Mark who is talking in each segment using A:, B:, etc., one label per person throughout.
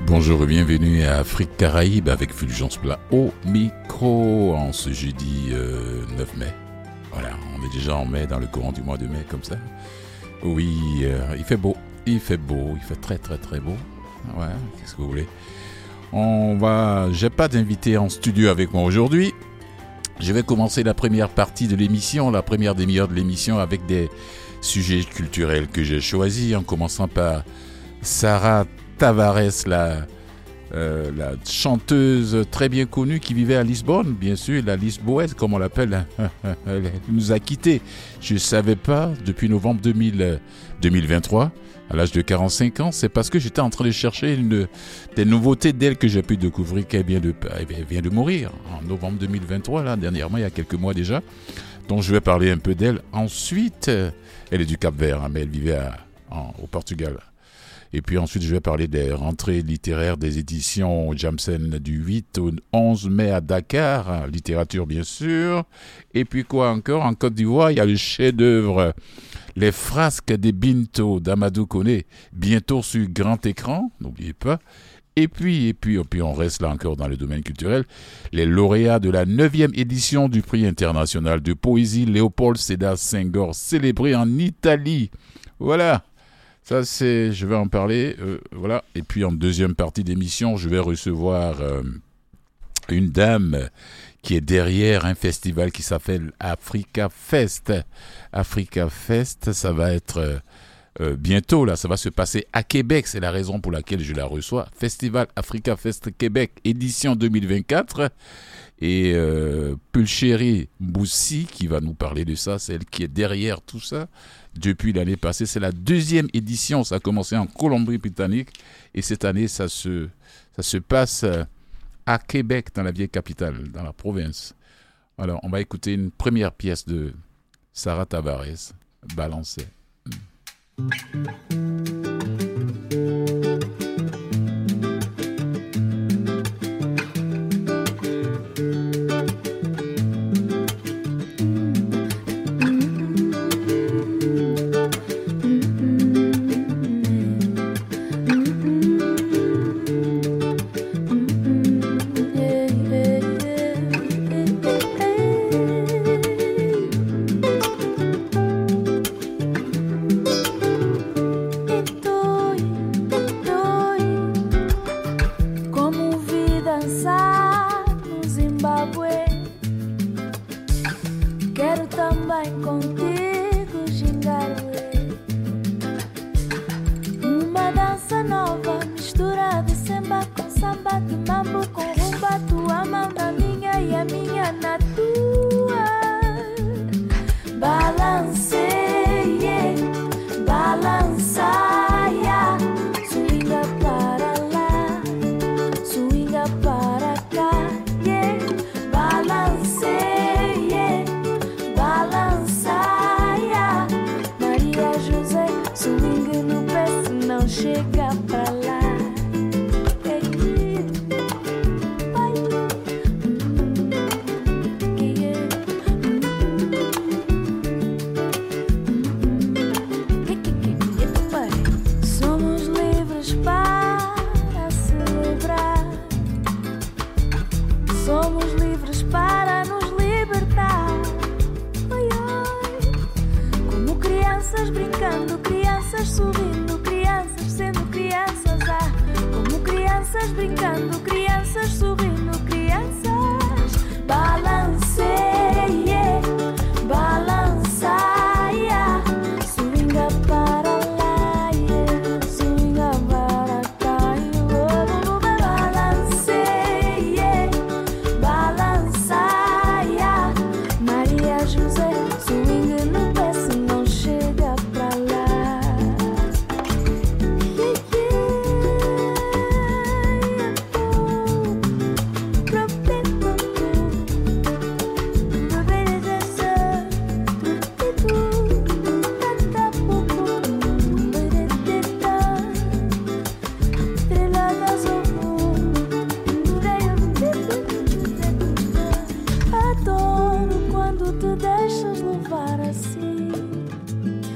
A: Bonjour et bienvenue à Afrique Caraïbe avec Fulgence Plat au micro en ce jeudi 9 mai. Voilà, on est déjà en mai, dans le courant du mois de mai comme ça. Oui, il fait beau, il fait très très très beau. Ouais, qu'est-ce que vous voulez? J'ai pas d'invité en studio avec moi aujourd'hui. Je vais commencer la première partie de l'émission, la première demi-heure de l'émission avec des sujets culturels que j'ai choisis, en commençant par Sarah Tavares, la chanteuse très bien connue qui vivait à Lisbonne, bien sûr, la Lisboète comme on l'appelle. Elle nous a quittés, je ne savais pas, depuis novembre 2023, à l'âge de 45 ans. C'est parce que j'étais en train de chercher des nouveautés d'elle que j'ai pu découvrir qu'elle vient de mourir en novembre 2023, là, dernièrement, il y a quelques mois déjà. Donc je vais parler un peu d'elle. Ensuite, elle est du Cap-Vert, mais elle vivait au Portugal. Et puis ensuite, je vais parler des rentrées littéraires des éditions Jamsen du 8 au 11 mai à Dakar, littérature bien sûr. Et puis quoi encore? En Côte d'Ivoire, il y a le chef-d'œuvre Les Frasques des Binto d'Amadou Koné, bientôt sur grand écran, n'oubliez pas. Et puis on reste là encore dans le domaine culturel. Les lauréats de la 9e édition du prix international de poésie Léopold Sédar Senghor, célébré en Italie. Voilà. Ça, je vais en parler, voilà. Et puis, en deuxième partie d'émission, je vais recevoir une dame qui est derrière un festival qui s'appelle Africa Fest. Africa Fest, ça va être bientôt, là, ça va se passer à Québec. C'est la raison pour laquelle je la reçois. Festival Africa Fest Québec, édition 2024. Et Pulchéri Mboussi qui va nous parler de ça, c'est elle qui est derrière tout ça depuis l'année passée. C'est la 2e édition, ça a commencé en Colombie-Britannique et cette année ça se passe à Québec, dans la vieille capitale, dans la province. Alors on va écouter une première pièce de Sarah Tavares, Balancé.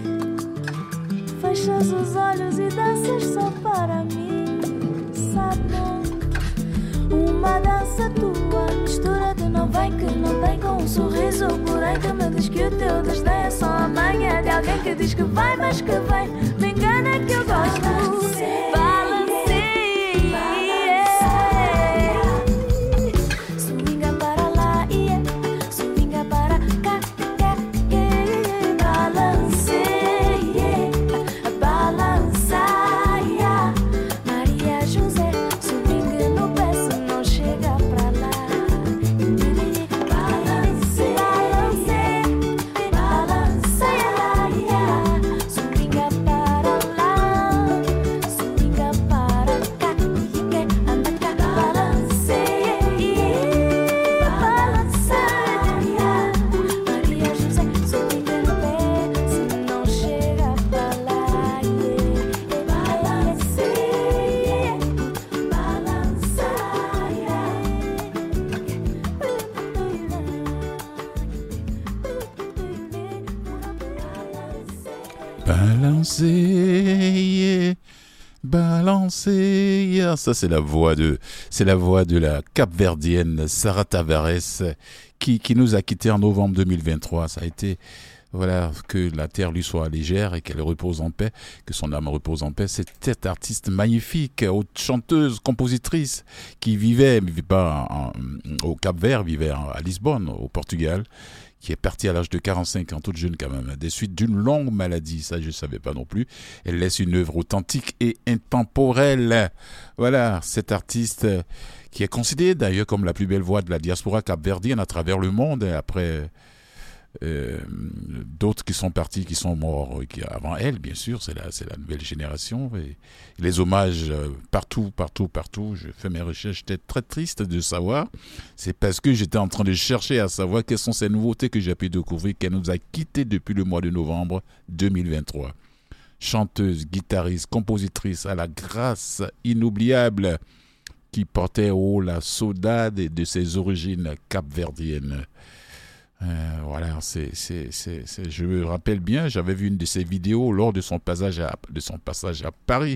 B: Fechas os olhos e danças só para mim, sabe? uma dança tua. Mistura de não vem que não tem com um sorriso. Porém que me diz que o teu desdém é só a manha de alguém que diz que vai, mas que vem. Me engana que eu gosto.
A: Balancer, balancer. Ça, c'est la voix de la Cap-Verdienne Sarah Tavares qui nous a quittés en novembre 2023. Ça a été, voilà, que la terre lui soit légère et qu'elle repose en paix, que son âme repose en paix. C'était cette artiste magnifique, haute chanteuse, compositrice qui vivait pas au Cap-Vert, vivait à Lisbonne, au Portugal, qui est partie à l'âge de 45 ans, toute jeune quand même, des suites d'une longue maladie, ça je ne savais pas non plus. Elle laisse une œuvre authentique et intemporelle. Voilà, cette artiste qui est considérée d'ailleurs comme la plus belle voix de la diaspora capverdienne à travers le monde, après d'autres qui sont partis, qui sont morts avant elle, bien sûr, c'est la nouvelle génération. Et les hommages partout, je fais mes recherches, j'étais très triste de savoir, c'est parce que j'étais en train de chercher à savoir quelles sont ces nouveautés que j'ai pu découvrir, qu'elle nous a quittés depuis le mois de novembre 2023. Chanteuse, guitariste, compositrice à la grâce inoubliable qui portait haut la saudade de ses origines capverdiennes. Voilà, je me rappelle bien, j'avais vu une de ses vidéos lors de son passage à Paris,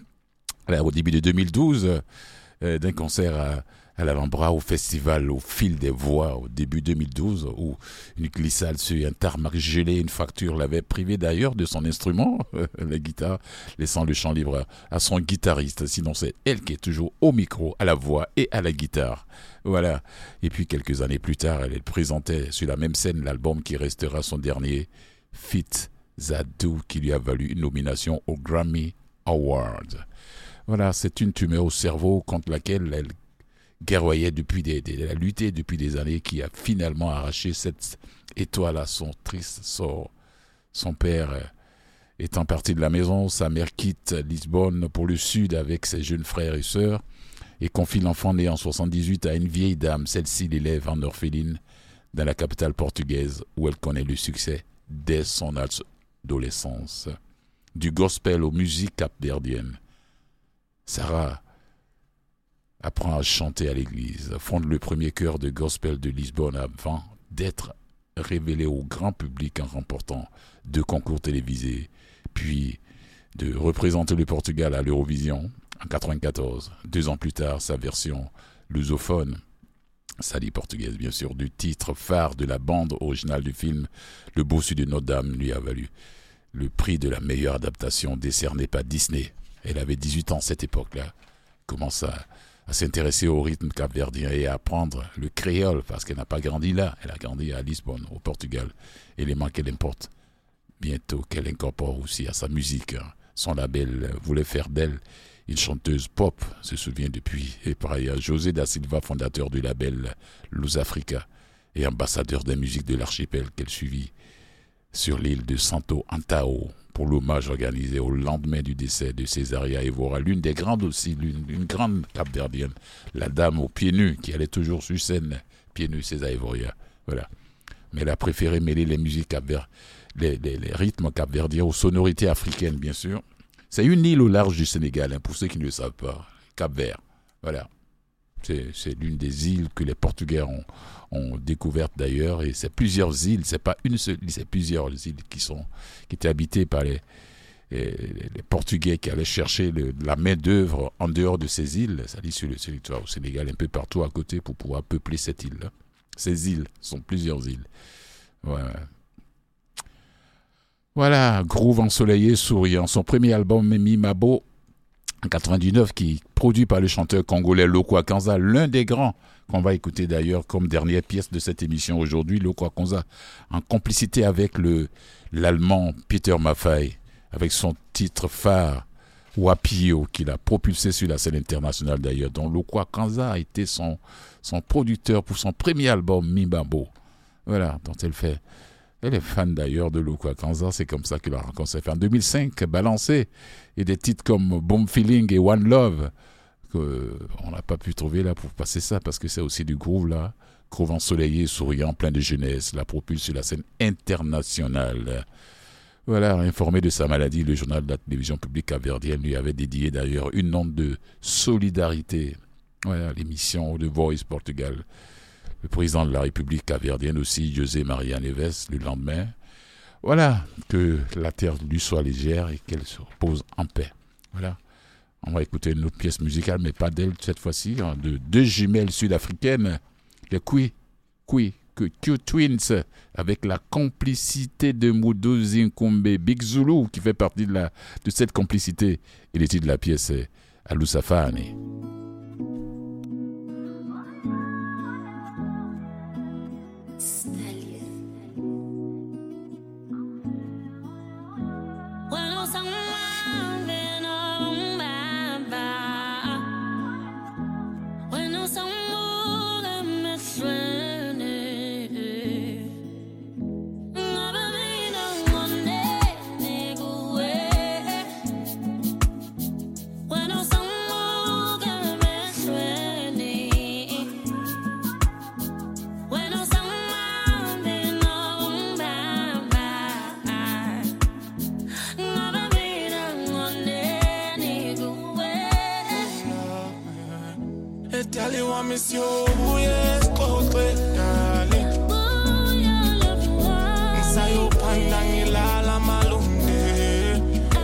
A: au début de 2012, d'un concert à l'avant-bras au festival Au Fil des Voix, au début 2012, où une glissade sur un tarmac gelé, une fracture l'avait privé d'ailleurs de son instrument, la guitare, laissant le chant libre à son guitariste. Sinon, c'est elle qui est toujours au micro, à la voix et à la guitare. Voilà. Et puis, quelques années plus tard, elle présentait sur la même scène l'album qui restera son dernier, Fit Zadou, qui lui a valu une nomination au Grammy Award. Voilà, c'est une tumeur au cerveau contre laquelle elle guerroyait elle a lutté depuis des années, qui a finalement arraché cette étoile à son triste sort. Son père étant parti de la maison, sa mère quitte Lisbonne pour le sud avec ses jeunes frères et sœurs et confie l'enfant né en 78 à une vieille dame. Celle-ci l'élève en orpheline dans la capitale portugaise où elle connaît le succès dès son adolescence. Du gospel aux musiques capverdiennes, Sarah apprend à chanter à l'église, fonde le premier chœur de gospel de Lisbonne avant d'être révélée au grand public en remportant 2 concours télévisés, puis de représenter le Portugal à l'Eurovision en 1994. 2 ans plus tard, sa version lusophone, sali portugaise bien sûr, du titre phare de la bande originale du film Le Bossu de Notre-Dame lui a valu le prix de la meilleure adaptation décerné par Disney. Elle avait 18 ans à cette époque-là, commence à s'intéresser au rythme capverdien et à apprendre le créole parce qu'elle n'a pas grandi là, elle a grandi à Lisbonne, au Portugal, élément qu'elle importe bientôt, qu'elle incorpore aussi à sa musique. Son label voulait faire d'elle une chanteuse pop, se souvient depuis. Et par ailleurs, José da Silva, fondateur du label Luz Africa et ambassadeur des musiques de l'archipel qu'elle suivit sur l'île de Santo Antão pour l'hommage organisé au lendemain du décès de Césaria Évora, l'une des grandes aussi, une grande capverdienne, la dame aux pieds nus qui allait toujours sur scène, pieds nus, Césaria Évora. Voilà. Mais elle a préféré mêler les musiques les rythmes capverdiens aux sonorités africaines, bien sûr. C'est une île au large du Sénégal, pour ceux qui ne le savent pas, Cap-Vert. Voilà. C'est l'une des îles que les Portugais ont découvertes d'ailleurs, et c'est plusieurs îles, c'est pas une seule île, c'est plusieurs îles qui étaient habitées par les Portugais qui allaient chercher la main-d'œuvre en dehors de ces îles, c'est-à-dire sur le territoire au Sénégal, un peu partout à côté pour pouvoir peupler cette île-là. Ces îles sont plusieurs îles. Ouais. Voilà, groove ensoleillé, souriant. Son premier album, Mimi Mabo, en 99, qui est produit par le chanteur congolais Lokwa Kanza, l'un des grands qu'on va écouter d'ailleurs comme dernière pièce de cette émission aujourd'hui, Lokwa Kanza, en complicité avec l'allemand Peter Maffay, avec son titre phare, Wapio, qu'il a propulsé sur la scène internationale d'ailleurs, dont Lokwa Kanza a été son producteur pour son premier album, Mimabo. Voilà, dont elle est fan d'ailleurs de Lokwa Kanza, c'est comme ça qu'il a rencontré. En 2005, Balancé, et des titres comme Boom Feeling et One Love, qu'on n'a pas pu trouver là pour passer ça, parce que c'est aussi du groove là, groove ensoleillé, souriant, plein de jeunesse, la propulse sur la scène internationale. Voilà, informé de sa maladie, le journal de la télévision publique capverdienne lui avait dédié d'ailleurs une onde de solidarité. Voilà, l'émission de Voice Portugal. Le président de la République capverdienne aussi, José Maria Neves, le lendemain. Voilà, que la terre lui soit légère et qu'elle se repose en paix. Voilà, on va écouter une autre pièce musicale, mais pas d'elle cette fois-ci, de deux jumelles sud-africaines, les Q-Twins, avec la complicité de Mudo Zinkombe Big Zulu, qui fait partie de cette complicité. Et le titre de la pièce est Alusafane.
C: Miss you, yes, go straight, darling. Sayo pandangi la malunde.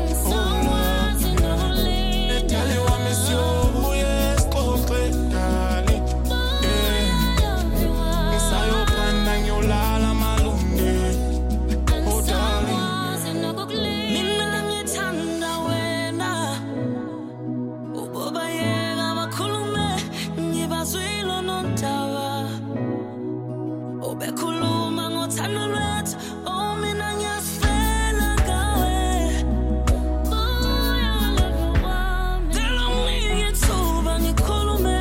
C: Tell you I miss you, yes, go straight, darling. Sayo pandangi la malunde. Oh, darling. Mina mi tanda wena. Uboba yega makulume. Swilo non tawa obekhuluma ngothando lwethu mina ngiyafela ngawe tell me ithuba ngikhulume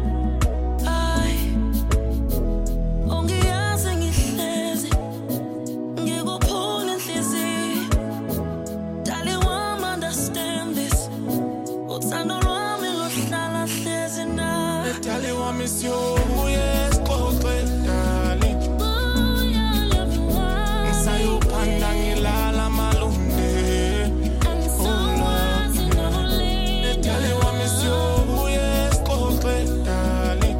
C: ay ongiyazi ngihlezi ngikuphula inhliziyo dali wami understand this uthando lwami luhlala hlezi na tell you I miss you, yes, go straight, darling. Sayo pandangi la malunde. Tell you I miss you, yes, go straight, darling.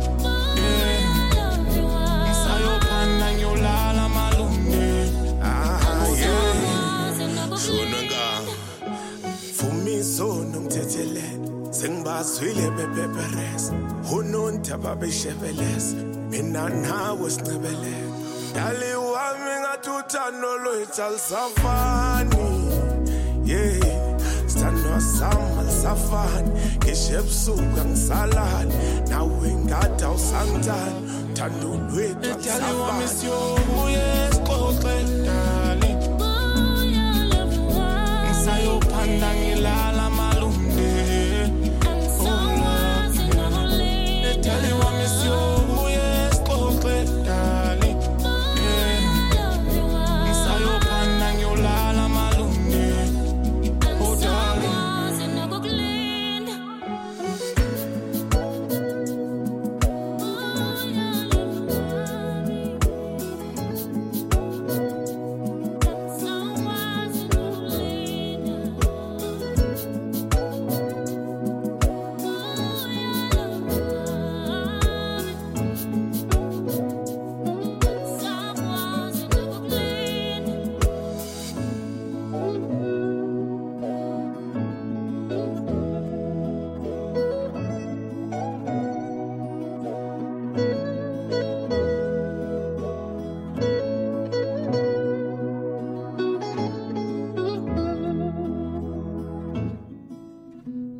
C: Sayo pandangi la malunde. Shunanga, for me so nung tetele. Sengibazwile bepeperes unontaba besheveles mina nawe sincebele dali wami ngathutano lwethu alisafani yeah sithandwa sami alisafani ngisho ebusuku angisalali nawe ngathi awusangithandi uthando lwethu alisafani yes koxe dali ngisayophanda ngilala malunde. Tell you I miss you, yes, go straight, darling. Sayo panang yo la malunde. Oh, darling.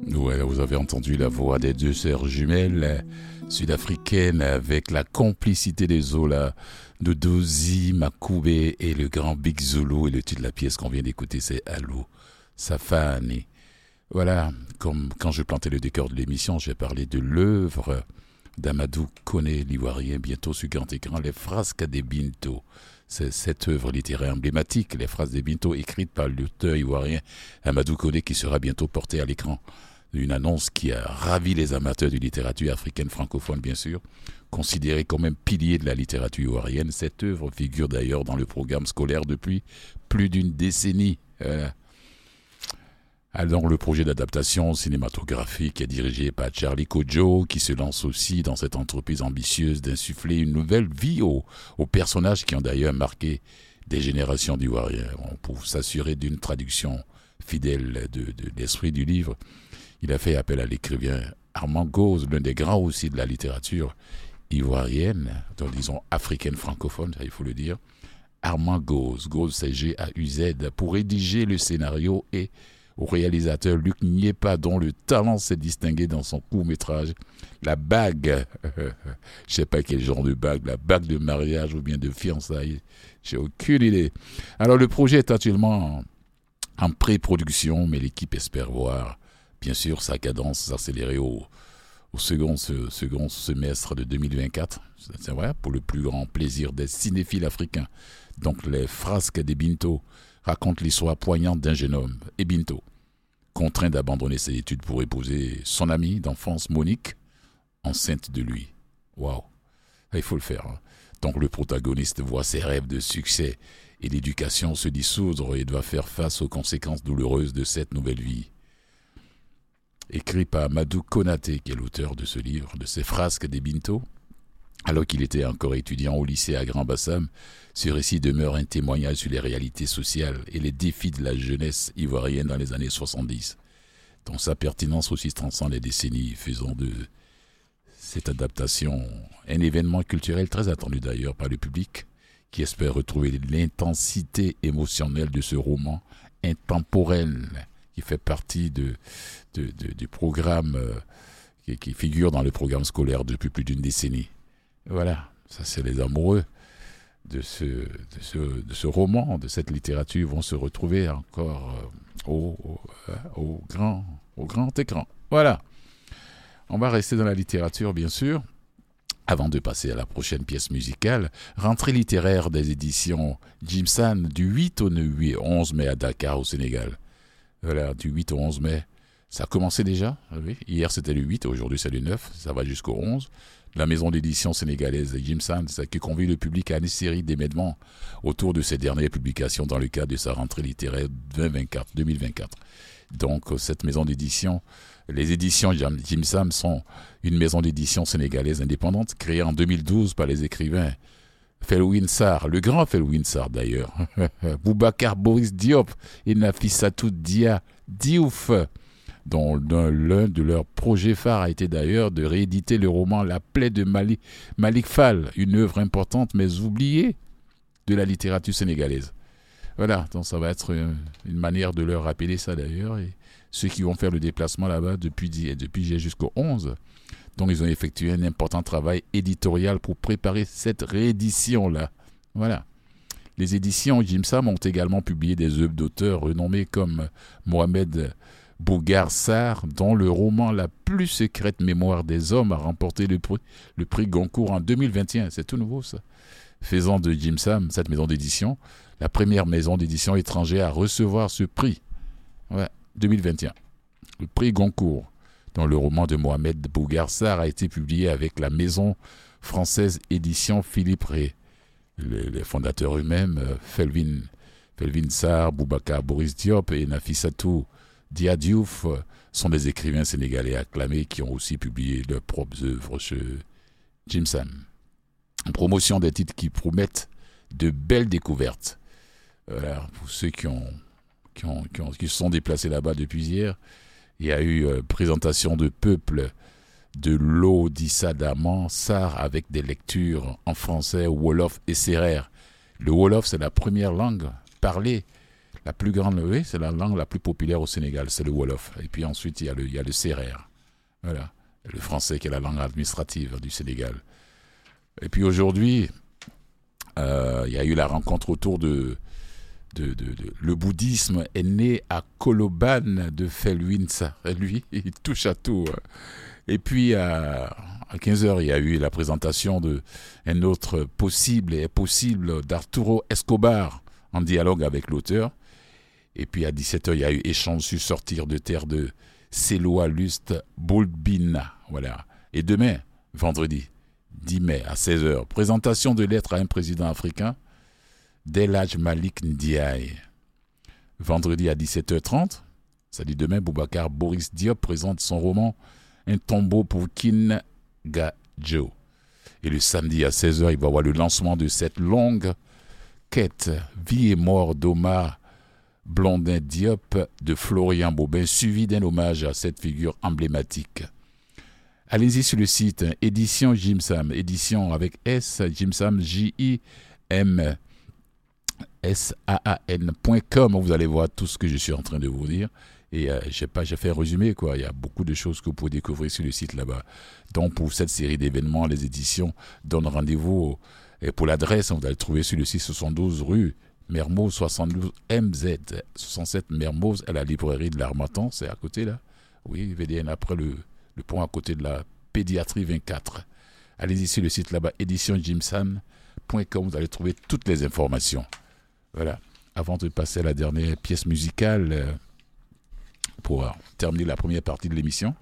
A: Ouais, vous avez entendu la voix des deux sœurs jumelles sud-africaines avec la complicité des Zola, de Dozie, Makoubé et le grand Big Zulu. Et le titre de la pièce qu'on vient d'écouter, c'est Allô, Safani. Voilà, comme quand je plantais le décor de l'émission, j'ai parlé de l'œuvre d'Amadou Koné, l'Ivoirien, bientôt sur grand écran, les Frasques des Binto. C'est cette œuvre littéraire emblématique, les Frasques des Binto, écrite par l'auteur ivoirien Amadou Koné, qui sera bientôt portée à l'écran. Une annonce qui a ravi les amateurs de littérature africaine francophone, bien sûr. Considérée comme un pilier de la littérature ivoirienne, cette œuvre figure d'ailleurs dans le programme scolaire depuis plus d'une décennie. Alors, le projet d'adaptation cinématographique est dirigé par Charlie Kodjo, qui se lance aussi dans cette entreprise ambitieuse d'insuffler une nouvelle vie aux personnages qui ont d'ailleurs marqué des générations d'Ivoiriens. Pour s'assurer d'une traduction fidèle de l'esprit du livre, il a fait appel à l'écrivain Armand Gauze, l'un des grands aussi de la littérature ivoirienne, donc disons africaine francophone, il faut le dire. Armand Gauze, c'est G-A-U-Z, pour rédiger le scénario, et au réalisateur Luc Niepa, dont le talent s'est distingué dans son court-métrage La Bague. Je ne sais pas quel genre de bague, la bague de mariage ou bien de fiançailles, j'ai aucune idée. Alors le projet est actuellement en pré-production, mais l'équipe espère voir bien sûr sa cadence s'accélérer au second semestre de 2024. C'est vrai, pour le plus grand plaisir des cinéphiles africains. Donc les Frasques des Binto racontent l'histoire poignante d'un jeune homme, Ebinto, contraint d'abandonner ses études pour épouser son amie d'enfance Monique, enceinte de lui. Waouh, il faut le faire. Donc le protagoniste voit ses rêves de succès et d'éducation se dissoudre et doit faire face aux conséquences douloureuses de cette nouvelle vie. Écrit par Amadou Konaté, qui est l'auteur de ce livre, de ces Frasques des Binto, alors qu'il était encore étudiant au lycée à Grand-Bassam, ce récit demeure un témoignage sur les réalités sociales et les défis de la jeunesse ivoirienne dans les années 70. Dont sa pertinence aussi transcende les décennies, faisant de cette adaptation un événement culturel très attendu d'ailleurs par le public, qui espère retrouver l'intensité émotionnelle de ce roman intemporel, qui fait partie du programme, qui figure dans le programme scolaire depuis plus d'une décennie. Voilà, ça c'est les amoureux de ce roman, de cette littérature, vont se retrouver encore au grand écran. Voilà, on va rester dans la littérature bien sûr, avant de passer à la prochaine pièce musicale. Rentrée littéraire des éditions Jimsan du 8 au 11 mai à Dakar au Sénégal. Voilà, du 8 au 11 mai, ça a commencé déjà. Oui. Hier c'était le 8, aujourd'hui c'est le 9, ça va jusqu'au 11. La maison d'édition sénégalaise Jimsan, qui convie le public à une série d'événements autour de ses dernières publications dans le cadre de sa rentrée littéraire 2024. Donc cette maison d'édition, les éditions Jimsan sont une maison d'édition sénégalaise indépendante créée en 2012 par les écrivains Felwine Sarr, le grand Felwine Sarr d'ailleurs, Boubacar Boris Diop et Nafissatou Dia Diouf, dont l'un de leurs projets phares a été d'ailleurs de rééditer le roman La plaie de Malik Fall, une œuvre importante mais oubliée de la littérature sénégalaise. Voilà, donc ça va être une manière de leur rappeler ça d'ailleurs, et ceux qui vont faire le déplacement là-bas depuis hier jusqu'au 11. Donc ils ont effectué un important travail éditorial pour préparer cette réédition-là. Voilà. Les éditions Jimsam ont également publié des œuvres d'auteurs renommés comme Mohamed Bougar Sarr, dont le roman La plus secrète mémoire des hommes a remporté le prix Goncourt en 2021. C'est tout nouveau ça. Faisant de Jimsam, cette maison d'édition, la première maison d'édition étrangère à recevoir ce prix. Ouais, 2021. Le prix Goncourt, dont le roman de Mohamed Bougar Sarr a été publié avec la maison française édition Philippe Rey. Les fondateurs eux-mêmes, Felwine Sarr, Boubacar Boris Diop et Nafissatou Dia Diouf, sont des écrivains sénégalais acclamés qui ont aussi publié leurs propres œuvres chez Jimsam. En promotion des titres qui promettent de belles découvertes. Voilà, pour ceux qui se sont déplacés là-bas depuis hier, il y a eu présentation de Peuple de l'Odissa d'Aman Sarr avec des lectures en français, Wolof et Sérère. Le Wolof, c'est la première langue parlée, La plus grande, oui, c'est la langue la plus populaire au Sénégal, c'est le Wolof. Et puis ensuite, il y a le Sérère. Voilà. Le français qui est la langue administrative du Sénégal. Et puis aujourd'hui, il y a eu la rencontre autour de le bouddhisme est né à Koloban de Felwinsa. Lui, il touche à tout. Et puis à 15h, il y a eu la présentation d'un autre possible d'Arturo Escobar en dialogue avec l'auteur. Et puis à 17h, il y a eu échange sur sortir de terre de Seloa Lust Bolbina. Voilà. Et demain, vendredi 10 mai à 16h, présentation de lettres à un président africain, Delhadj Malik Ndiaye. Vendredi à 17h30, ça dit demain, Boubacar Boris Diop présente son roman Un tombeau pour Kin Gadjo. Et le samedi à 16h, il va y avoir le lancement de cette longue quête Vie et mort d'Omar Blondin Diop de Florian Bobin, suivi d'un hommage à cette figure emblématique. Allez-y sur le site Édition Jimsam, édition avec S, Jimsam, JIMSAAN.com. Vous allez voir tout ce que je suis en train de vous dire. Et j'ai fait un résumé, quoi. Il y a beaucoup de choses que vous pouvez découvrir sur le site là-bas. Donc, pour cette série d'événements, les éditions donnent rendez-vous. Et pour l'adresse, vous allez trouver sur le site 72 rue Mermoz 72 MZ 67 Mermoz à la librairie de l'Harmattan. C'est à côté, là. Oui, VDN, après le pont à côté de la pédiatrie 24. Allez-y sur le site là-bas, éditionjimsan.com. Vous allez trouver toutes les informations. Voilà. Avant de passer à la dernière pièce musicale, pour terminer la première partie de l'émission.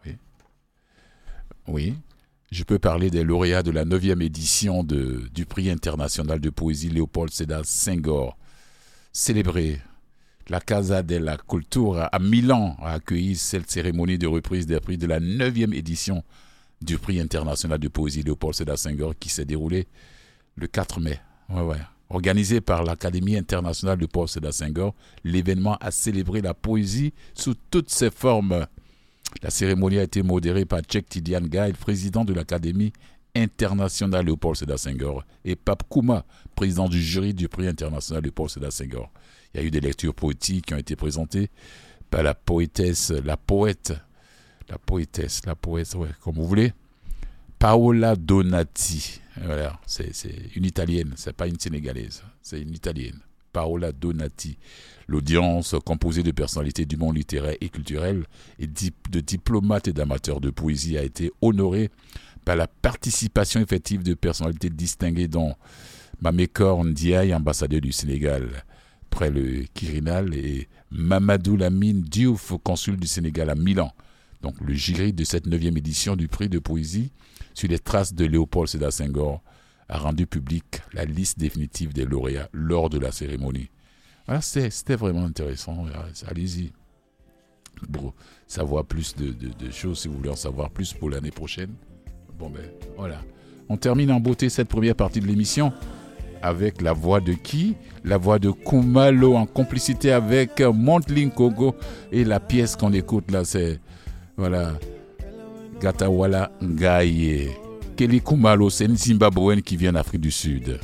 A: Oui. Je peux parler des lauréats de la 9e édition du prix international de poésie Léopold Sédar Senghor. Célébré, la Casa della Cultura à Milan a accueilli cette cérémonie de reprise des prix de la 9e édition du prix international de poésie Léopold Sédar Senghor qui s'est déroulé le 4 mai. Organisé par l'Académie internationale de Léopold Sédar Senghor, l'événement a célébré la poésie sous toutes ses formes. La cérémonie a été modérée par Cheikh Tidiane Gaye, président de l'Académie internationale Léopold Sédar Senghor, et Pape Kouma, président du jury du prix international Léopold Sédar Senghor. Il y a eu des lectures poétiques qui ont été présentées par la poétesse, comme vous voulez, Paola Donati. Voilà, c'est une Italienne, c'est pas une Sénégalaise, c'est une Italienne. Paola Donati. L'audience, composée de personnalités du monde littéraire et culturel et de diplomates et d'amateurs de poésie, a été honorée par la participation effective de personnalités distinguées dont Mamekor Ndiaye, ambassadeur du Sénégal près le Quirinal, et Mamadou Lamine Diouf, consul du Sénégal à Milan. Donc le jury de cette 9e édition du prix de poésie sur les traces de Léopold Sédar Senghor a rendu publique la liste définitive des lauréats lors de la cérémonie. Voilà, c'était vraiment intéressant. Allez-y pour savoir plus de choses, si vous voulez en savoir plus pour l'année prochaine. Voilà. On termine en beauté cette première partie de l'émission avec la voix de qui ? La voix de Kumalo en complicité avec Montling Kogo. Et la pièce qu'on écoute là, c'est Gatawala Ngaye. Kelly Kumalo, c'est une Zimbabwéenne qui vient d'Afrique du Sud.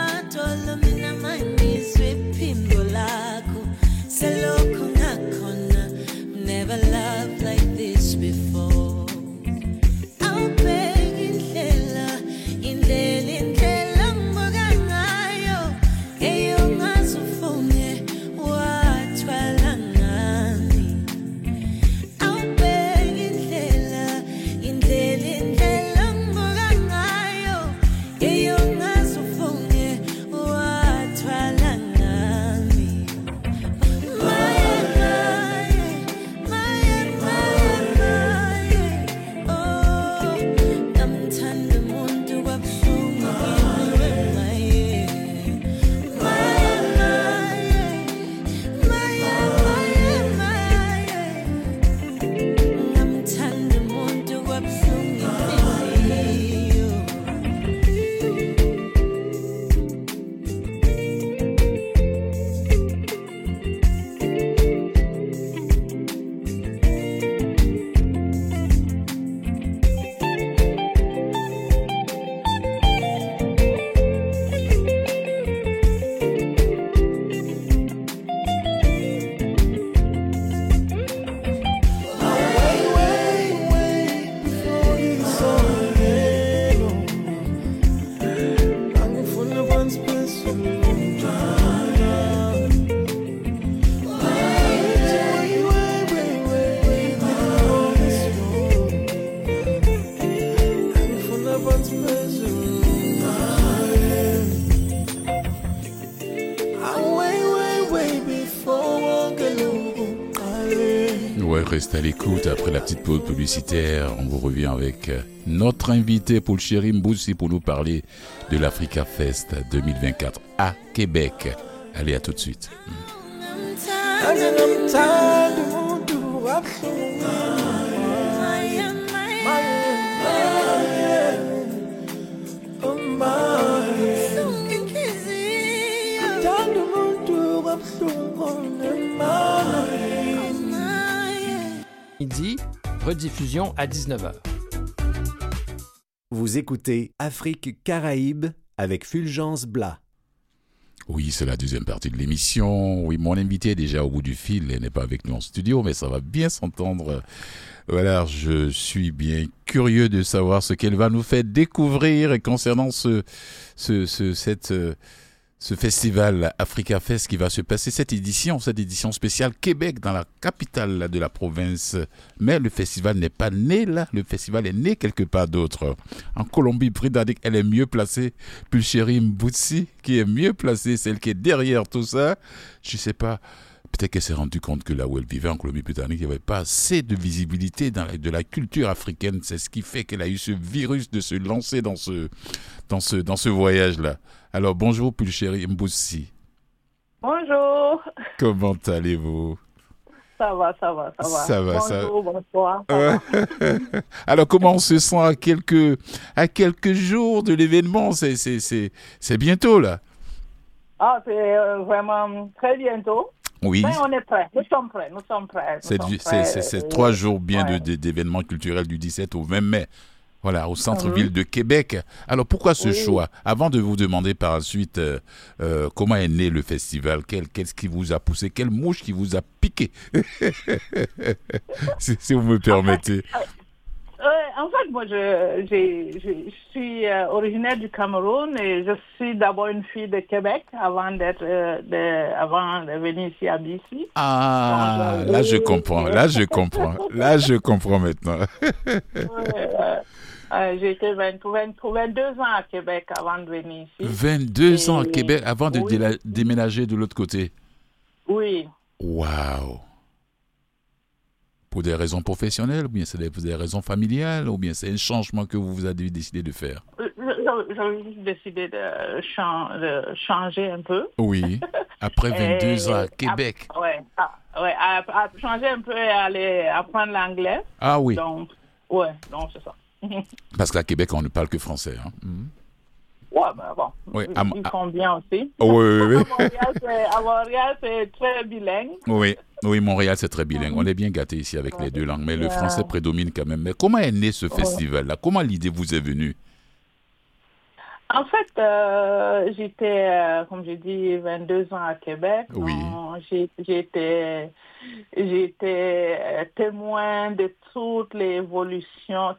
C: Selokho ngakhona
A: à l'écoute. Après la petite pause publicitaire, on vous revient avec notre invité Paul Chéri Mboussi pour nous parler de l'Africa Fest 2024 à Québec. Allez, à tout de suite.
D: Midi, rediffusion à 19h.
E: Vous écoutez Afrique Caraïbes avec Fulgence Blas.
A: Oui, c'est la deuxième partie de l'émission. Oui, mon invité est déjà au bout du fil. Elle n'est pas avec nous en studio, mais ça va bien s'entendre. Voilà, je suis bien curieux de savoir ce qu'elle va nous faire découvrir concernant ce festival Africa Fest qui va se passer, cette édition spéciale Québec, dans la capitale de la province. Mais le festival n'est pas né là, le festival est né quelque part d'autre. En Colombie-Britannique, elle est mieux placée. Pulchéri Mboussi, qui est mieux placée, celle qui est derrière tout ça. Je ne sais pas, peut-être qu'elle s'est rendue compte que là où elle vivait en Colombie-Britannique, il n'y avait pas assez de visibilité de la culture africaine. C'est ce qui fait qu'elle a eu ce virus de se lancer dans ce voyage-là. Alors, bonjour Pulchéri Mboussi.
F: Bonjour.
A: Comment allez-vous?
F: Ça va. Bonjour, bonsoir.
A: Alors, comment on se sent à quelques jours de l'événement? C'est bientôt, là.
F: Ah, c'est vraiment très bientôt.
A: Oui.
F: Mais on est prêts. Nous sommes prêts.
A: C'est 3 jours bien d'événements culturels du 17 au 20 mai. Voilà, au centre-ville de Québec. Alors, pourquoi ce choix? Avant de vous demander par la suite comment est né le festival, qu'est-ce qui vous a poussé, quelle mouche qui vous a piqué, si vous me permettez.
F: En fait, moi, je suis originaire du Cameroun et je suis d'abord une fille de Québec avant de venir ici à BC.
A: Ah, donc, là, je comprends maintenant.
F: J'ai été 22 ans à Québec avant de venir ici.
A: 22 ans à Québec avant de déménager de l'autre côté?
F: Oui.
A: Waouh! Pour des raisons professionnelles, ou bien c'est des raisons familiales, ou bien c'est un changement que vous avez décidé de faire?
F: J'avais juste décidé de changer un peu.
A: Oui, après 22 ans à Québec.
F: Changer un peu et aller apprendre l'anglais.
A: Ah oui.
F: Donc c'est ça.
A: Parce qu'à Québec, on ne parle que français. Hein?
F: Ouais, ben bon.
A: Oui,
F: ils font bien aussi.
A: Oui.
F: À Montréal, c'est très bilingue.
A: Oui, Montréal, c'est très bilingue. On est bien gâtés ici avec les deux langues, mais le français prédomine quand même. Mais comment est né ce festival-là? Comment l'idée vous est venue?
F: En fait, j'étais, comme j'ai dit, 22 ans à Québec.
A: Oui.
F: J'étais témoin de toute l'évolution,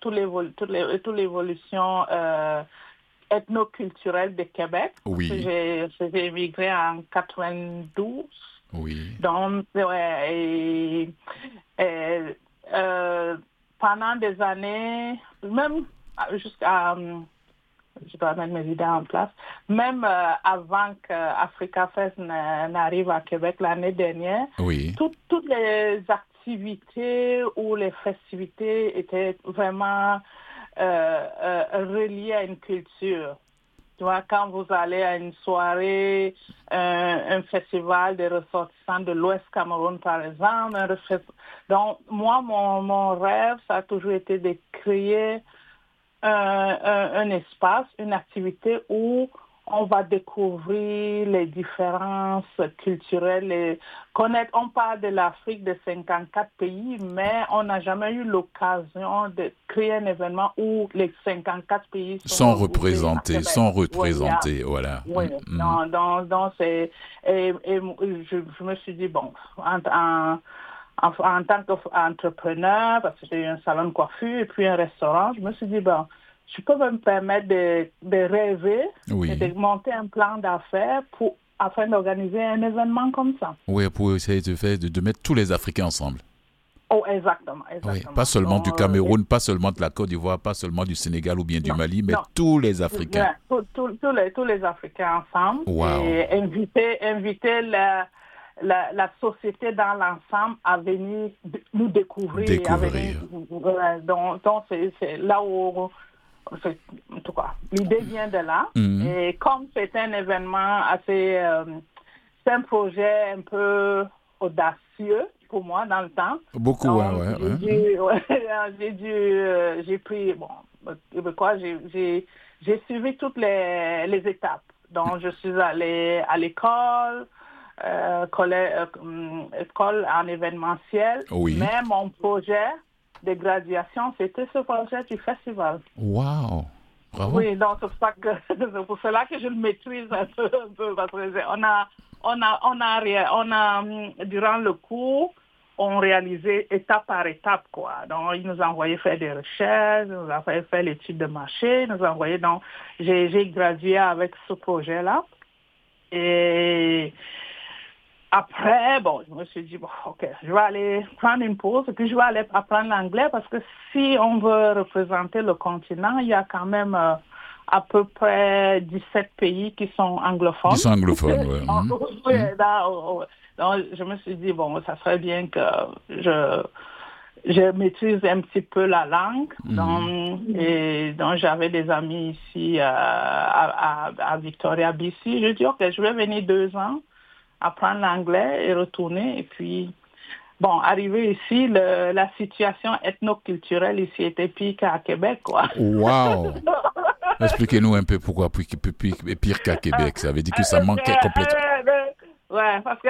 F: ethnoculturelle de Québec.
A: Oui.
F: J'ai émigré en 92.
A: Oui.
F: Donc, pendant des années, même jusqu'à... je dois mettre mes idées en place. Même avant qu'Africa Fest n'arrive à Québec l'année dernière, toutes les activités ou les festivités étaient vraiment reliées à une culture. Tu vois, quand vous allez à une soirée, un festival de ressortissants de l'Ouest Cameroun, par exemple, donc moi, mon rêve, ça a toujours été de créer un espace, une activité où on va découvrir les différences culturelles, connaître. On parle de l'Afrique de 54 pays, mais on n'a jamais eu l'occasion de créer un événement où les 54 pays
A: sont représentés, voilà.
F: Oui, donc c'est... Et je me suis dit, bon, en tant qu'entrepreneur, parce que j'ai eu un salon de coiffure et puis un restaurant, je me suis dit, bon, je peux me permettre de rêver et de monter un plan d'affaires afin d'organiser un événement comme ça.
A: Oui, pour essayer de mettre tous les Africains ensemble.
F: Oh, exactement.
A: Oui, pas seulement du Cameroun, pas seulement de la Côte d'Ivoire, pas seulement du Sénégal ou bien du Mali, mais tous les Africains.
F: Tous les Africains ensemble.
A: Wow.
F: Et inviter la société dans l'ensemble à venir nous découvrir. Donc c'est là où, en tout cas, l'idée vient de là. Et comme c'est un événement assez, c'est un projet un peu audacieux pour moi dans le temps.
A: Beaucoup,
F: donc, j'ai pris, j'ai suivi toutes les étapes. Donc, je suis allée à l'école, école en événementiel.
A: Oui.
F: Mais mon projet de graduation, c'était ce projet du festival.
A: Wow! Bravo!
F: Oui, donc c'est pour cela que je le maîtrise un peu parce que durant le cours, on réalisait étape par étape, quoi. Donc, ils nous envoyaient faire des recherches, ils nous envoyaient faire l'étude de marché, ils nous envoyaient, donc, j'ai gradué avec ce projet-là. Et après, je me suis dit, OK, je vais aller prendre une pause et puis je vais aller apprendre l'anglais parce que si on veut représenter le continent, il y a quand même à peu près 17 pays qui sont anglophones.
A: Qui sont anglophones, oui.
F: Donc, je me suis dit, ça serait bien que je maîtrise un petit peu la langue. Donc, j'avais des amis ici à Victoria, BC. Je dis, OK, je vais venir 2 ans, apprendre l'anglais et retourner. Et puis, arrivé ici, la situation ethnoculturelle ici était pire qu'à Québec, quoi.
A: Wow! Expliquez-nous un peu pourquoi pire qu'à Québec. Ça veut dire que ça manquait complètement.
F: Ouais, parce que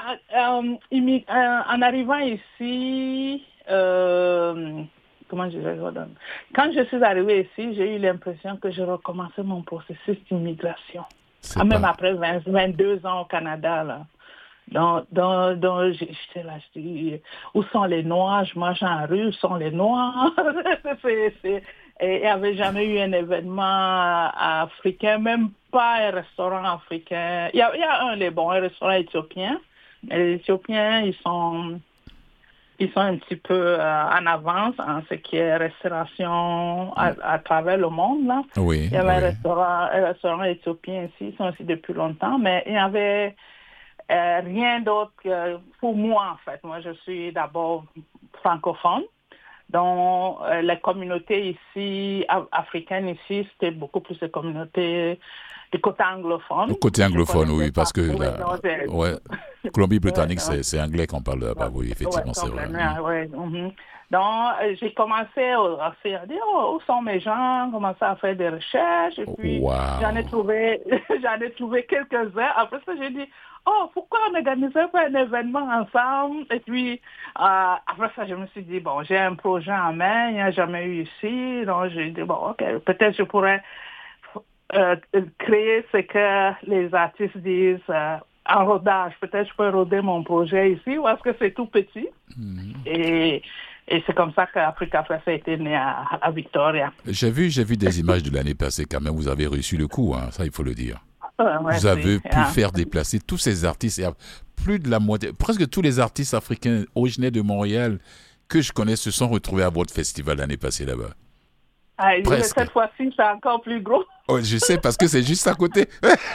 F: en arrivant ici, quand je suis arrivée ici, j'ai eu l'impression que je recommençais mon processus d'immigration. Même après 22 ans au Canada, là. Donc j'étais là, je dis, où sont les Noirs? Je marche en rue, où sont les Noirs? Et il n'y avait jamais eu un événement africain, même pas un restaurant africain. Il y a un restaurant éthiopien. Mais les Éthiopiens, ils sont un petit peu en avance en ce qui est restauration à travers le monde, là.
A: Oui,
F: il y avait un restaurant éthiopien ici, ils sont ici depuis longtemps, mais il y avait rien d'autre que pour moi, en fait. Moi, je suis d'abord francophone. Donc, les communautés ici, africaines ici, c'était beaucoup plus de communautés du côté anglophone.
A: Du côté anglophone, oui, parce que Colombie-Britannique, c'est anglais qu'on parle là-bas, oui, effectivement, c'est vrai.
F: Donc, j'ai commencé à dire, où sont mes gens, commencé à faire des recherches, et puis j'en ai trouvé quelques-uns. Après ça, j'ai dit, pourquoi on n'organiserait pas un événement ensemble? Et puis, après ça, je me suis dit, j'ai un projet en main, il n'y a jamais eu ici. Donc, j'ai dit, OK, peut-être je pourrais créer ce que les artistes disent en rodage. Peut-être je peux roder mon projet ici, parce que c'est tout petit. Et c'est comme ça qu'Africa Fest a été né à Victoria.
A: J'ai vu des images de l'année passée quand même. Vous avez reçu le coup, hein, ça il faut le dire. Vous avez pu faire déplacer tous ces artistes. Il y a plus de la moitié, presque tous les artistes africains originaires de Montréal que je connais se sont retrouvés à votre festival l'année passée là-bas.
F: Cette fois-ci, c'est encore plus gros.
A: Oh, je sais, parce que c'est juste à côté.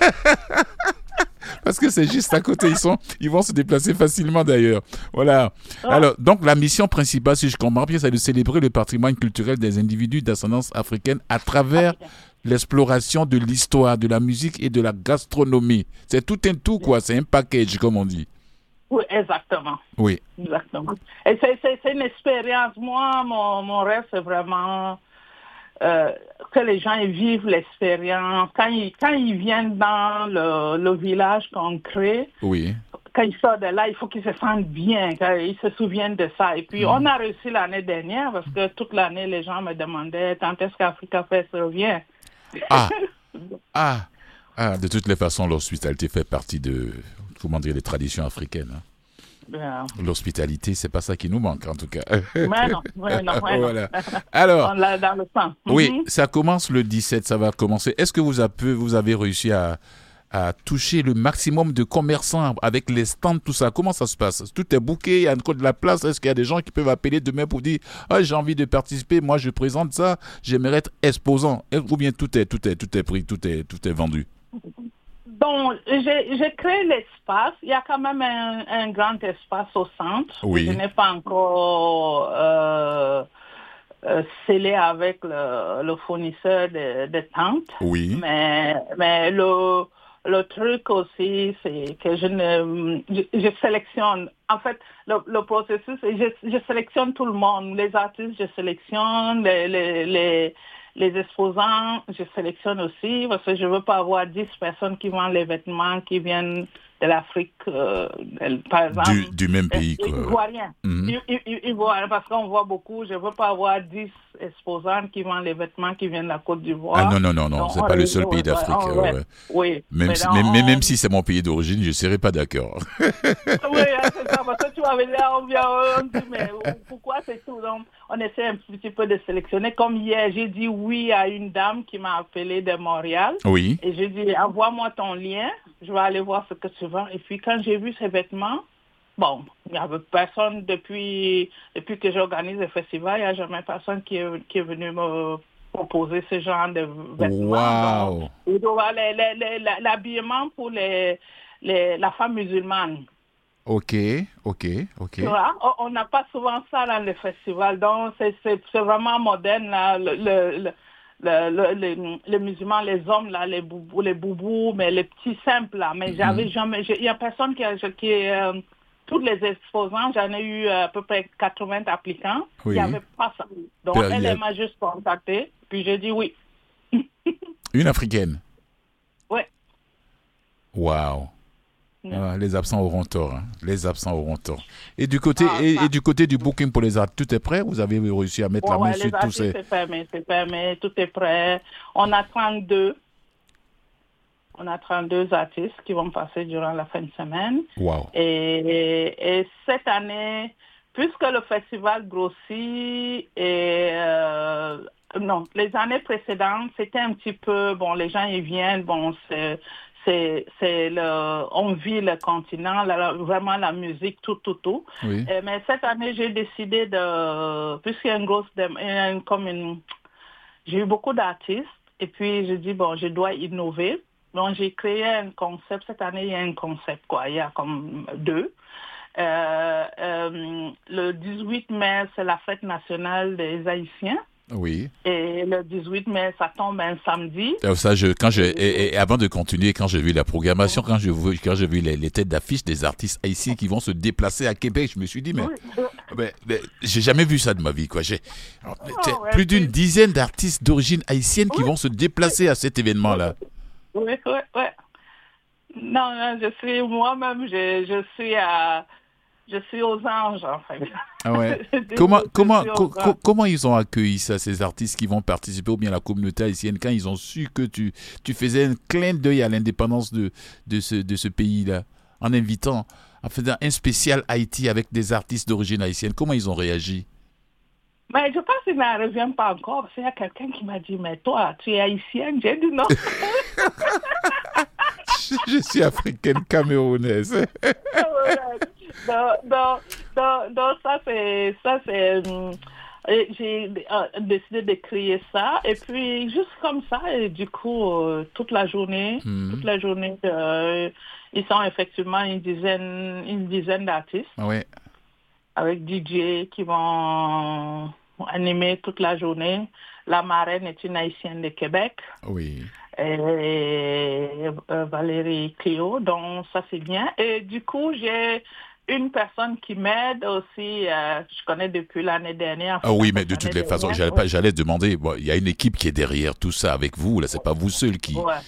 A: Parce que c'est juste à côté, ils vont se déplacer facilement d'ailleurs. Voilà. Alors, donc la mission principale, si je comprends bien, c'est de célébrer le patrimoine culturel des individus d'ascendance africaine à travers l'exploration de l'histoire, de la musique et de la gastronomie. C'est tout un tout, quoi. C'est un package, comme on dit.
F: Oui, exactement.
A: Oui.
F: Exactement. Et c'est une expérience. Moi, mon rêve, c'est vraiment que les gens vivent l'expérience. Quand ils viennent dans le village qu'on crée, quand ils sortent de là, il faut qu'ils se sentent bien, qu'ils se souviennent de ça. Et puis, on a réussi l'année dernière parce que toute l'année, les gens me demandaient quand est-ce qu'Africa Fest revient.
A: De toutes les façons, l'hospitalité fait partie des traditions africaines. Hein. L'hospitalité, c'est pas ça qui nous manque, en tout cas.
F: Non.
A: Voilà. Alors,
F: on l'a dans le sang.
A: Oui, ça commence le 17, ça va commencer. Est-ce que vous avez réussi à toucher le maximum de commerçants avec les stands, tout ça? Comment ça se passe? Tout est booké, il y a encore de la place. Est-ce qu'il y a des gens qui peuvent appeler demain pour dire j'ai envie de participer, moi je présente ça, j'aimerais être exposant? Ou bien tout est pris, tout est vendu?
F: Donc, j'ai créé l'espace. Il y a quand même un grand espace au centre.
A: Oui.
F: Je n'ai pas encore scellé avec le fournisseur de tentes.
A: Oui.
F: Mais le truc aussi, c'est que je sélectionne. En fait, le processus, je sélectionne tout le monde. Les artistes, je sélectionne. Les exposants, je sélectionne aussi parce que je ne veux pas avoir 10 personnes qui vendent les vêtements qui viennent de l'Afrique, par exemple.
A: Du même pays, quoi.
F: Ivoirien. Ivoirien, parce qu'on voit beaucoup. Je ne veux pas avoir 10 exposants qui vendent les vêtements qui viennent de la Côte d'Ivoire.
A: Ah non, c'est pas le seul pays d'Afrique.
F: Oui.
A: Même si c'est mon pays d'origine, je ne serais pas d'accord.
F: Oui, c'est ça, parce que tu vas venir, on dit, mais pourquoi c'est tout? Donc, on essaie un petit peu de sélectionner. Comme hier, j'ai dit oui à une dame qui m'a appelé de Montréal.
A: Oui.
F: Et j'ai dit, envoie-moi ton lien, je vais aller voir ce que tu vends. Et puis, quand j'ai vu ces vêtements, bon, il n'y avait personne depuis que j'organise le festival, il n'y a jamais personne qui est venu me proposer ce genre de vêtements.
A: Wow.
F: Donc, l'habillement pour la femme musulmane.
A: Ok.
F: Tu vois, on n'a pas souvent ça dans les festivals, donc c'est vraiment moderne là, les musulmans, les hommes là, les boubous, mais les petits simples là. Mais j'avais jamais, il y a personne qui tous les exposants, j'en ai eu à peu près 80 applicants, il n'y avait pas ça. Donc elle m'a juste contacté, puis j'ai dit oui.
A: Une africaine.
F: Oui.
A: Waouh. Ah, les absents auront tort. Hein. Les absents auront tort. Et du côté du côté du booking pour les artistes, tout est prêt? Vous avez réussi à mettre la main sur tous ces...
F: C'est fermé, tout est prêt. On a 32 artistes qui vont passer durant la fin de semaine.
A: Wow.
F: Et cette année, puisque le festival grossit et... non, les années précédentes, c'était un petit peu... Bon, les gens, ils viennent, bon, on vit le continent, vraiment la musique, tout.
A: Oui.
F: Mais cette année, j'ai décidé puisqu'il y a une grosse... j'ai eu beaucoup d'artistes, et puis j'ai dit, bon, je dois innover. Donc, j'ai créé un concept. Cette année, il y a un concept, quoi. Il y a comme 2. Le 18 mai, c'est la fête nationale des Haïtiens.
A: Oui.
F: Et le 18 mai, ça tombe un samedi.
A: Ça, avant de continuer, quand j'ai vu la programmation, quand j'ai vu les têtes d'affiche des artistes haïtiens qui vont se déplacer à Québec, je me suis dit, mais j'ai jamais vu ça de ma vie, quoi. Plus d'une dizaine d'artistes d'origine haïtienne qui vont se déplacer à cet événement-là.
F: Oui. Non, je suis moi-même, je suis aux anges, en fait.
A: Ah ouais. Comment ils ont accueilli ça, ces artistes qui vont participer, ou bien la communauté haïtienne, quand ils ont su que tu faisais un clin d'œil à l'indépendance de ce pays-là, en faisant un spécial Haïti avec des artistes d'origine haïtienne? Comment ils ont réagi?
F: Mais je pense qu'ils ne reviennent pas encore. Parce qu'il y a quelqu'un qui m'a dit, mais toi, tu es haïtienne? J'ai dit non.
A: Je suis africaine camerounaise.
F: Donc ça c'est j'ai décidé de créer ça, et puis juste comme ça, et du coup toute la journée ils sont effectivement une dizaine d'artistes.
A: Ouais.
F: Avec DJ qui vont animer toute la journée. La marraine est une haïtienne de Québec.
A: Oui.
F: Et Valérie Cléo, donc ça c'est bien. Et du coup, j'ai une personne qui m'aide aussi, je connais depuis l'année dernière.
A: Ah oui, mais de toutes les façons, j'allais demander, il y a une équipe qui est derrière tout ça avec vous, là, c'est pas vous seul qui...
F: Ouais.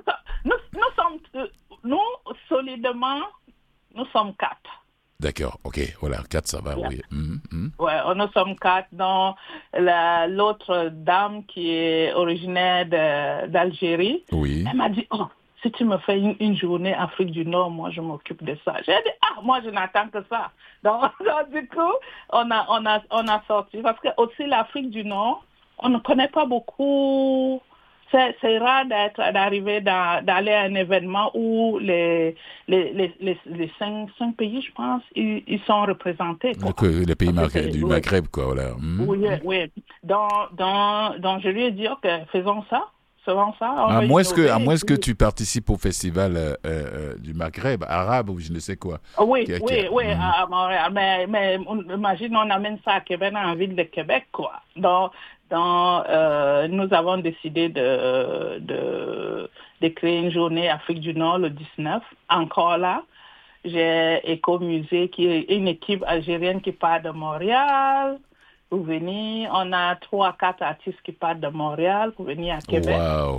F: Nous, solidement, nous sommes 4.
A: D'accord, ok, voilà, 4 ça va, oui.
F: Ouais, nous sommes 4, dont l'autre dame qui est originaire d'Algérie.
A: Oui.
F: Elle m'a dit, si tu me fais une journée Afrique du Nord, moi je m'occupe de ça. J'ai dit, moi je n'attends que ça. Donc du coup, on a sorti, parce que aussi l'Afrique du Nord, on ne connaît pas beaucoup. C'est rare d'aller à un événement où les 5 pays, je pense, ils sont représentés.
A: Donc, les pays du Maghreb, quoi, voilà.
F: Oui. Donc, je lui ai dit, OK, faisons ça. exactement ça.
A: À moins que tu participes au festival du Maghreb arabe ou je ne sais quoi.
F: Oui, à Montréal. Mais imagine, on amène ça à Québec, dans la ville de Québec, quoi. Donc, nous avons décidé de créer une journée Afrique du Nord le 19. Encore là, j'ai Éco-Musée, qui est une équipe algérienne qui part de Montréal. Pour venir, on a 3-4 artistes qui partent de Montréal pour venir à Québec.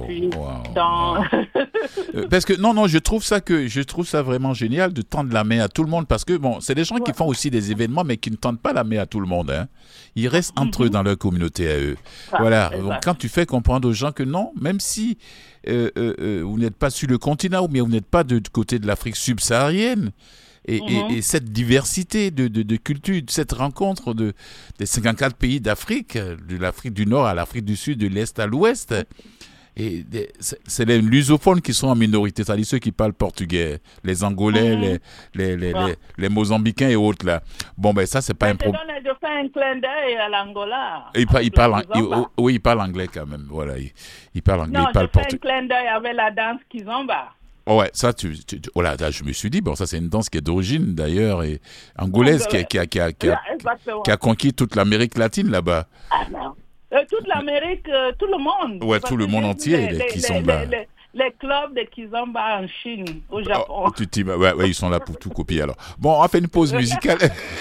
A: Parce que non, je trouve ça vraiment génial de tendre la main à tout le monde parce que bon, c'est des gens qui font aussi des événements mais qui ne tendent pas la main à tout le monde. Hein. Ils restent entre eux dans leur communauté à eux. Voilà. Donc, quand tu fais comprendre aux gens que non, même si vous n'êtes pas sur le continent ou bien vous n'êtes pas du côté de l'Afrique subsaharienne. Et cette diversité de cultures, cette rencontre des 54 pays d'Afrique, de l'Afrique du Nord à l'Afrique du Sud, de l'Est à l'Ouest, et c'est les lusophones qui sont en minorité, c'est-à-dire ceux qui parlent portugais, les Angolais, les Mozambicains et autres là. Bon ben ça c'est pas un problème.
F: Je fais un clin d'œil à l'Angola.
A: Il parle anglais quand même, voilà. Il parle anglais, il parle portugais.
F: Je fais un clin d'œil avec la danse kizomba.
A: Ouais, ça, là, je me suis dit, bon, ça, c'est une danse qui est d'origine, d'ailleurs, et angolaise, qui a conquis toute l'Amérique latine, là-bas.
F: Ah, non. Toute l'Amérique, tout le monde.
A: Ouais, tout le monde entier, les Kizomba.
F: Les clubs de Kizomba en Chine, au Japon.
A: Ouais, ils sont là pour tout copier, alors. Bon, on fait une pause musicale.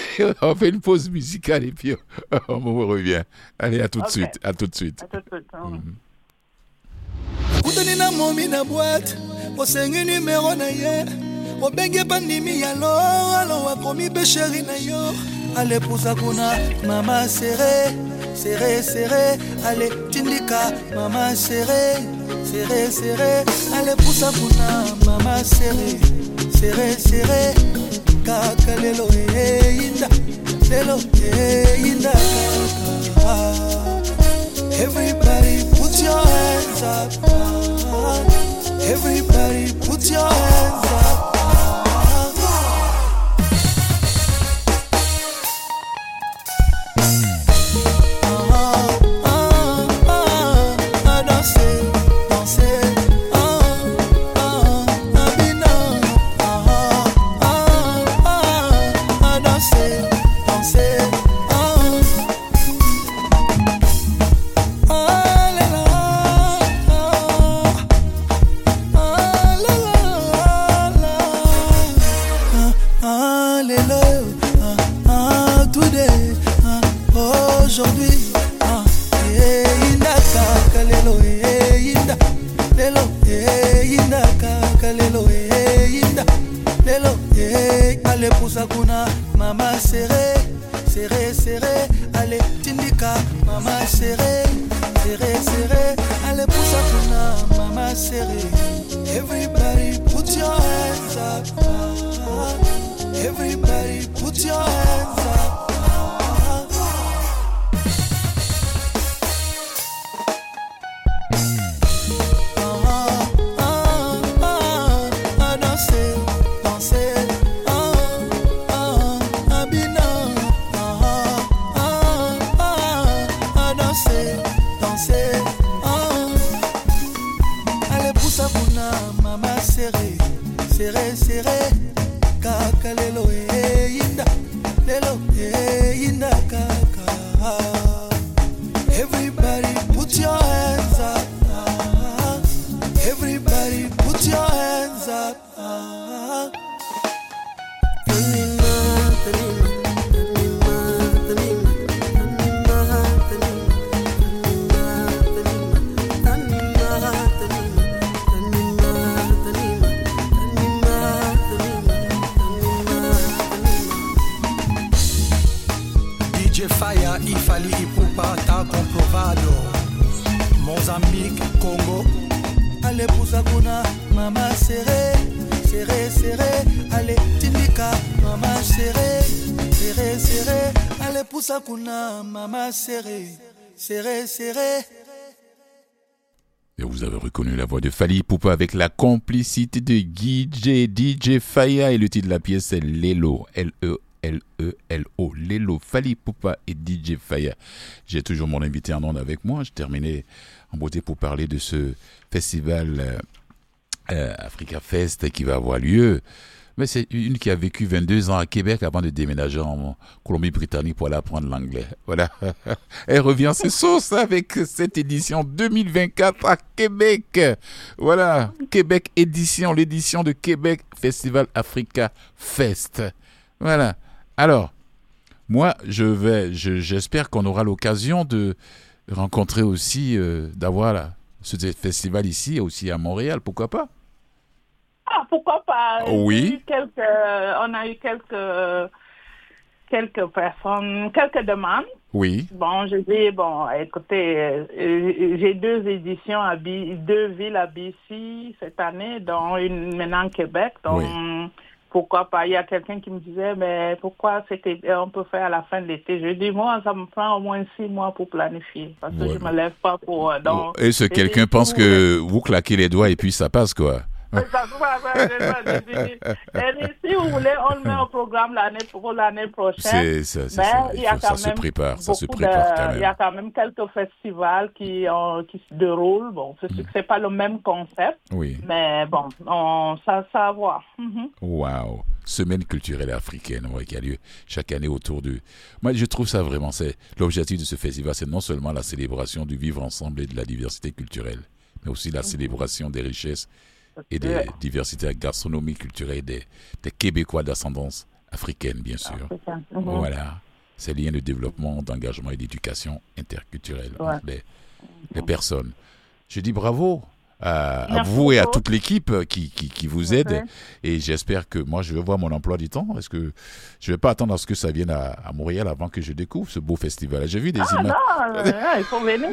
A: Et puis on revient. Allez, à tout de suite. À tout de suite.
G: Kutani na momi na boîte, osengi numéro na ye, obenge pandimi ya lo, alo wakomi be chéri na yo. Ale pousa kuna, mama serré, serré, serré, ale tindika, mama serré, serré, serré, ale pousa kuna, mama serré, serré, serré, kaka lelo inda, inda kaka. Everybody put your hands up. Everybody put your hands up. Serré, serré.
A: Et vous avez reconnu la voix de Fally Ipupa avec la complicité de DJ Faya et le titre de la pièce c'est Lelo, L-E-L-O. Lelo, Fally Ipupa et DJ Faya. J'ai toujours mon invité en ondes avec moi. Je terminais en beauté pour parler de ce festival Africa Fest qui va avoir lieu. Mais c'est une qui a vécu 22 ans à Québec avant de déménager en Colombie-Britannique pour aller apprendre l'anglais. Voilà. Elle revient en ses sauces avec cette édition 2024 à Québec. Voilà. Québec édition, l'édition de Québec Festival Africa Fest. Voilà. Alors, moi, j'espère qu'on aura l'occasion de rencontrer aussi, d'avoir ce festival ici, aussi à Montréal. Pourquoi pas?
F: Ah, pourquoi pas?
A: Oui.
F: On a eu quelques personnes, quelques demandes.
A: Oui.
F: Bon, je dis, écoutez, j'ai 2 éditions 2 villes à BC cette année, dont une maintenant Québec. Donc, pourquoi pas? Il y a quelqu'un qui me disait, mais pourquoi on peut faire à la fin de l'été? Je dis, moi, ça me prend au moins 6 mois pour planifier, parce que je me lève pas pour...
A: et ce quelqu'un pense que vous claquez les doigts et puis ça passe, quoi.
F: Si vous voulez, on le met au programme pour l'année prochaine.
A: Ça se prépare quand même.
F: Il y a quand même quelques festivals qui se déroulent. Bon, c'est pas le même concept.
A: Oui.
F: Mais bon, ça va voir.
A: Wow. Semaine culturelle africaine, qui a lieu chaque année autour de... Moi, je trouve ça vraiment, c'est l'objectif de ce festival, c'est non seulement la célébration du vivre ensemble et de la diversité culturelle, mais aussi la célébration des richesses et des diversités gastronomiques, culturelles des Québécois d'ascendance africaine, bien sûr. Voilà. Ces liens de développement, d'engagement et d'éducation interculturelle entre les personnes. Je dis bravo à vous et à toute l'équipe qui vous aide. Et j'espère que moi, je vais voir mon emploi du temps. Est-ce que je ne vais pas attendre à ce que ça vienne à Montréal avant que je découvre ce beau festival? J'ai vu des images.
F: Non, il faut venir.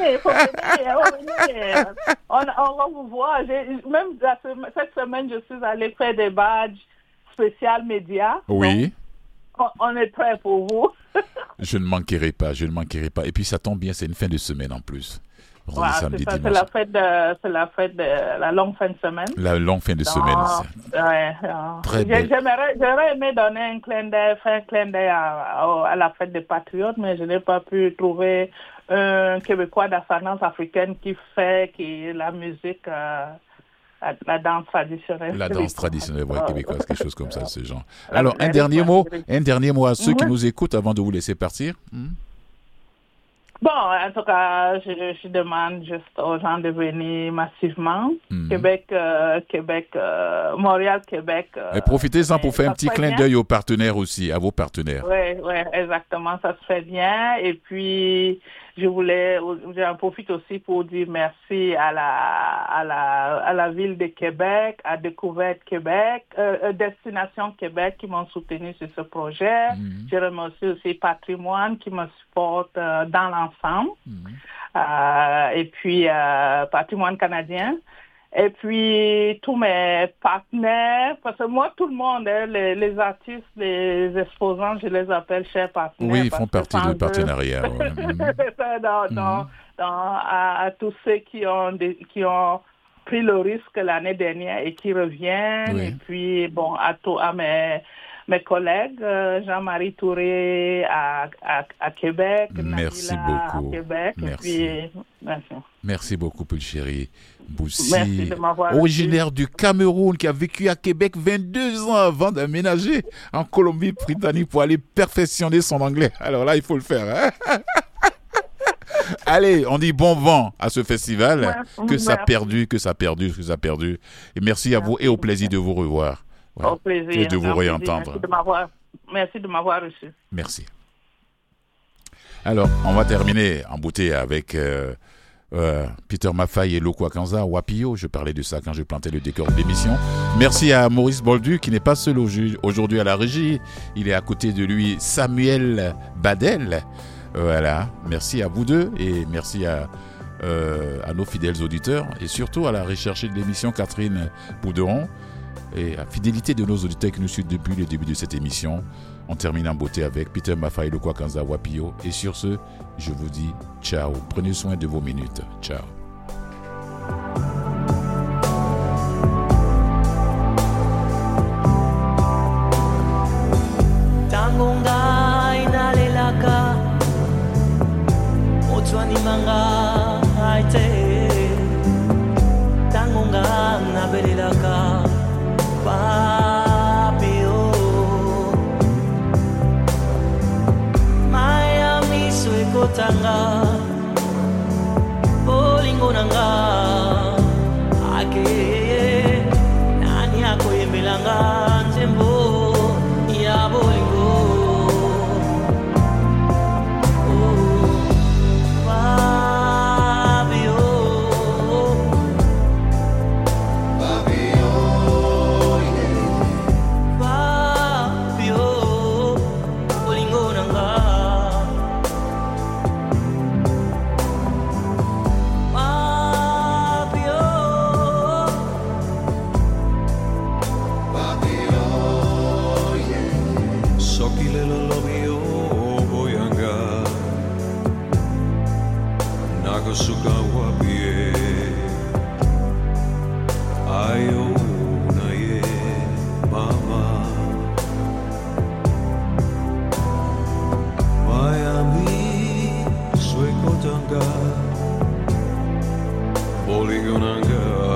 F: On va vous voir. Même cette semaine, je suis allée faire des badges spéciaux médias.
A: Oui.
F: Donc, on est prêts pour vous.
A: Je ne manquerai pas. Et puis ça tombe bien, c'est une fin de semaine en plus. Samedi,
F: c'est la fête de la longue fin de semaine.
A: La longue fin de semaine. Très bien.
F: J'aurais aimé donner un clin d'œil à la fête des Patriotes, mais je n'ai pas pu trouver un Québécois d'ascendance africaine qui la musique, la danse traditionnelle.
A: La danse traditionnelle québécoise, quelque chose comme ça, ce genre. Alors, un dernier mot à ceux qui nous écoutent avant de vous laisser partir.
F: Bon, en tout cas, je demande juste aux gens de venir massivement. Montréal, Québec.
A: Et profitez-en pour faire un petit clin d'œil aux partenaires aussi, à vos partenaires.
F: Oui, exactement, ça se fait bien. Et puis, j'en profite aussi pour dire merci à la ville de Québec, à Découverte Québec, Destination Québec qui m'ont soutenu sur ce projet. Je remercie aussi Patrimoine qui me supporte dans l'ensemble. Et puis Patrimoine canadien. Et puis tous mes partenaires, parce que moi, tout le monde, les artistes, les exposants, je les appelle chers partenaires.
A: Oui, ils font partie du partenariat.
F: À tous ceux qui ont pris le risque l'année dernière et qui reviennent. Et puis, bon, à mes collègues, Jean-Marie Touré à Québec,
A: merci
F: Nabila
A: beaucoup.
F: À Québec.
A: Merci.
F: Et puis, merci.
A: Merci beaucoup, Pulchéri Boussi,
F: Merci de m'avoir
A: originaire du Cameroun, qui a vécu à Québec 22 ans avant d'aménager en Colombie-Britannique pour aller perfectionner son anglais. Alors là, il faut le faire. Allez, on dit bon vent à ce festival, que ça perdure. Et merci à vous et au plaisir de vous revoir.
F: Au plaisir.
A: Et de vous réentendre.
F: Merci de m'avoir reçu.
A: Merci. Alors, on va terminer en beauté avec Peter Maffay et Lokwa Kanza, Wapio. Je parlais de ça quand je plantais le décor de l'émission. Merci à Maurice Boldu qui n'est pas seul aujourd'hui à la régie. Il est à côté de lui Samuel Badel. Voilà. Merci à vous deux et merci à nos fidèles auditeurs et surtout à la recherchée de l'émission Catherine Bouderon et à la fidélité de nos auditeurs qui nous suivent depuis le début de cette émission. On termine en beauté avec Peter Maffay, Lokwa Kanza, Wapio. Et sur ce, je vous dis ciao. Prenez soin de vos minutes. Ciao.
C: Tanggung
H: bolingo nanga